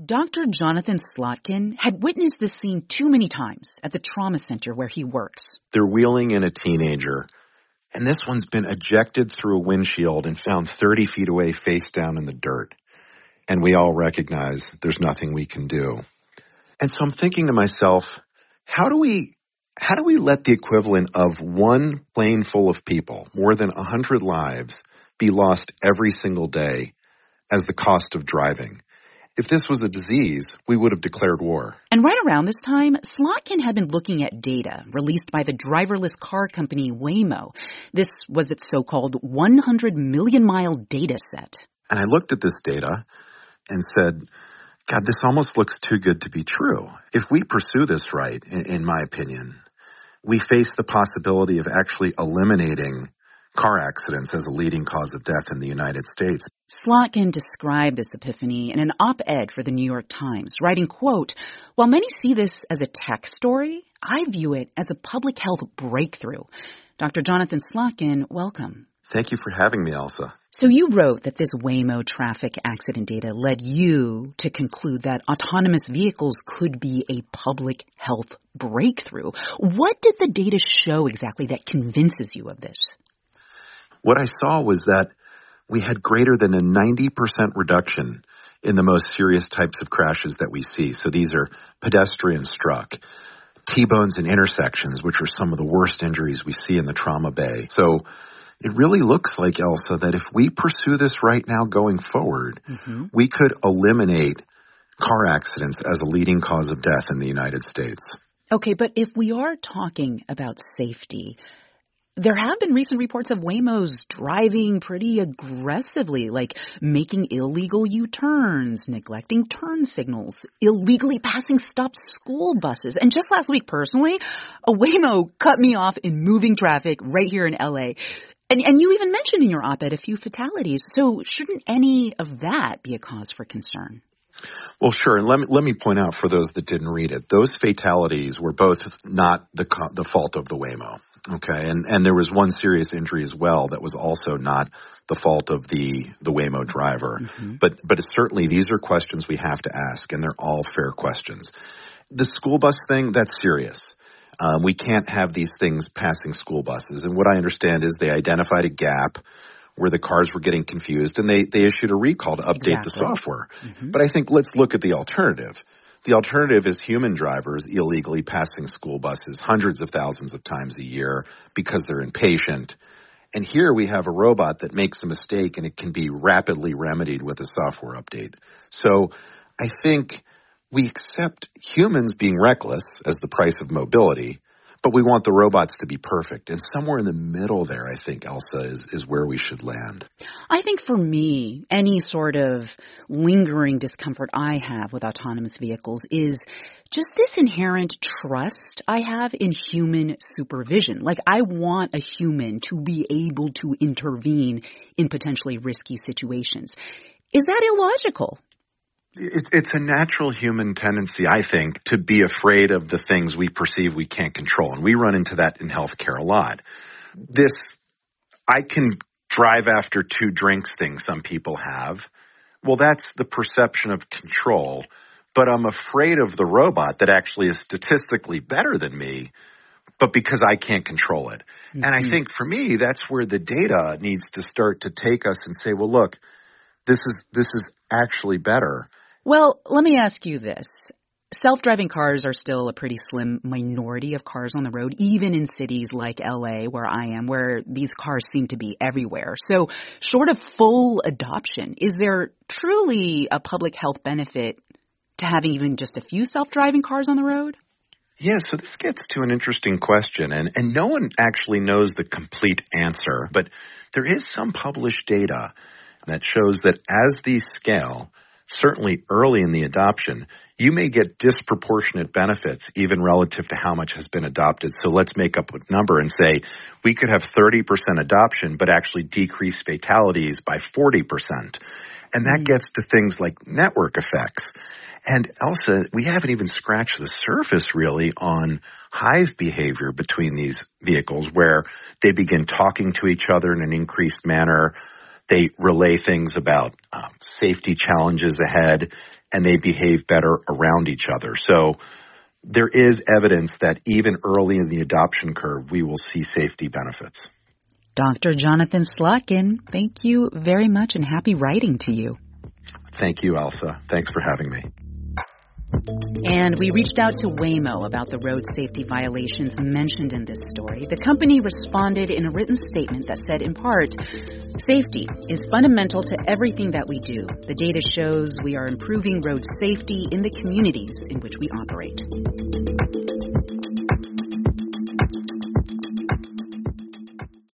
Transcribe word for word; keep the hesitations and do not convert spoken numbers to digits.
Doctor Jonathan Slotkin had witnessed this scene too many times at the trauma center where he works. They're wheeling in a teenager, and this one's been ejected through a windshield and found thirty feet away face down in the dirt. And we all recognize there's nothing we can do. And so I'm thinking to myself, how do we how do we let the equivalent of one plane full of people, more than one hundred lives, be lost every single day as the cost of driving? If this was a disease, we would have declared war. And right around this time, Slotkin had been looking at data released by the driverless car company Waymo. This was its so-called one hundred million mile data set. And I looked at this data and said, God, this almost looks too good to be true. If we pursue this right, in, in my opinion, we face the possibility of actually eliminating car accidents as a leading cause of death in the United States. Slotkin described this epiphany in an op-ed for the New York Times, writing, quote, "While many see this as a tech story, I view it as a public health breakthrough." Doctor Jonathan Slotkin, welcome. Thank you for having me, Elsa. So you wrote that this Waymo traffic accident data led you to conclude that autonomous vehicles could be a public health breakthrough. What did the data show exactly that convinces you of this? What I saw was that we had greater than a ninety percent reduction in the most serious types of crashes that we see. So these are pedestrian struck, T-bones and intersections, which are some of the worst injuries we see in the trauma bay. So it really looks like, Elsa, that if we pursue this right now going forward, mm-hmm. we could eliminate car accidents as a leading cause of death in the United States. Okay, but if we are talking about safety, there have been recent reports of Waymo's driving pretty aggressively, like making illegal U-turns, neglecting turn signals, illegally passing stopped school buses. And just last week, personally, a Waymo cut me off in moving traffic right here in L A. And, and you even mentioned in your op-ed a few fatalities. So shouldn't any of that be a cause for concern? Well, sure. And let me, let me point out for those that didn't read it, those fatalities were both not the the fault of the Waymo. Okay. And, and there was one serious injury as well that was also not the fault of the, the Waymo driver. Mm-hmm. But, but certainly these are questions we have to ask, and they're all fair questions. The school bus thing, that's serious. Um, we can't have these things passing school buses. And what I understand is they identified a gap where the cars were getting confused, and they, they issued a recall to update exactly. the software. Mm-hmm. But I think let's look at the alternative. The alternative is human drivers illegally passing school buses hundreds of thousands of times a year because they're impatient. And here we have a robot that makes a mistake, and it can be rapidly remedied with a software update. So I think we accept humans being reckless as the price of mobility, but we want the robots to be perfect. And somewhere in the middle there, I think, Elsa, is, is where we should land. I think for me, any sort of lingering discomfort I have with autonomous vehicles is just this inherent trust I have in human supervision. Like, I want a human to be able to intervene in potentially risky situations. Is that illogical? It's, it's a natural human tendency, I think, to be afraid of the things we perceive we can't control. And we run into that in healthcare a lot. This, I can drive after two drinks thing some people have. Well, that's the perception of control. But I'm afraid of the robot that actually is statistically better than me, but because I can't control it. Mm-hmm. And I think for me, that's where the data needs to start to take us and say, well, look, this is this is actually better. Well, let me ask you this. Self-driving cars are still a pretty slim minority of cars on the road, even in cities like L A, where I am, where these cars seem to be everywhere. So short of full adoption, is there truly a public health benefit to having even just a few self-driving cars on the road? Yeah, so this gets to an interesting question, and, and no one actually knows the complete answer, but there is some published data that shows that as these scale, certainly early in the adoption, you may get disproportionate benefits even relative to how much has been adopted. So let's make up a number and say we could have thirty percent adoption, but actually decrease fatalities by forty percent. And that gets to things like network effects. And Elsa, we haven't even scratched the surface really on hive behavior between these vehicles, where they begin talking to each other in an increased manner. They relay things about um, safety challenges ahead. and they behave better around each other. So there is evidence that even early in the adoption curve, we will see safety benefits. Doctor Jonathan Slotkin, thank you very much and happy writing to you. Thank you, Elsa. Thanks for having me. And we reached out to Waymo about the road safety violations mentioned in this story. The company responded in a written statement that said, in part, safety is fundamental to everything that we do. The data shows we are improving road safety in the communities in which we operate.